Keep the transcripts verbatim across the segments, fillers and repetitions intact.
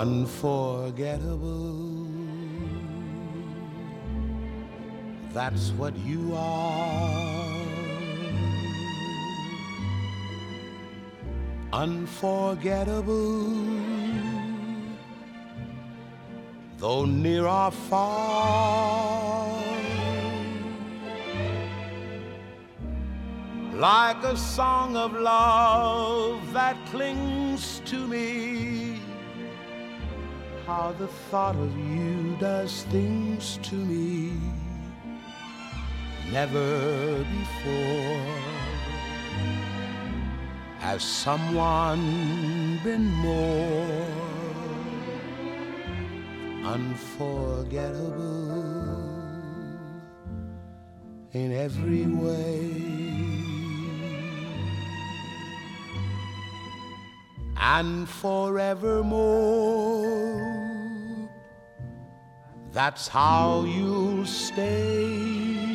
unforgettable. That's what you are. Unforgettable, though near or far. Like a song of love that clings to me, how the thought of you does things to me never before has someone been more unforgettable in every way. And forevermore, that's how you'll stay.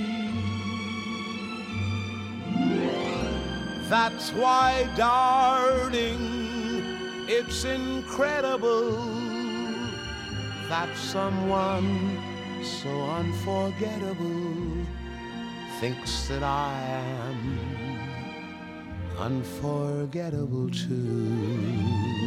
That's why, darling, it's incredible that someone so unforgettable thinks that I am unforgettable too.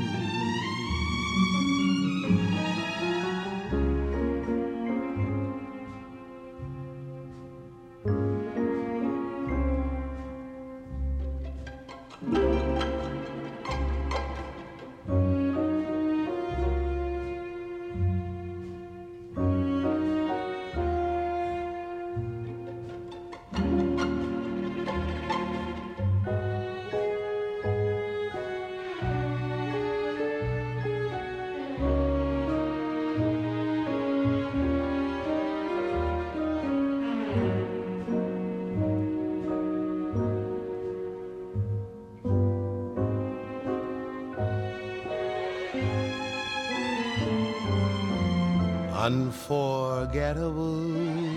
Unforgettable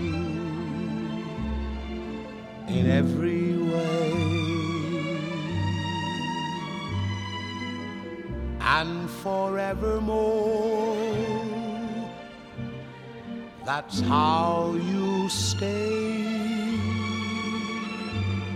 in every way, and forevermore, that's how you stay.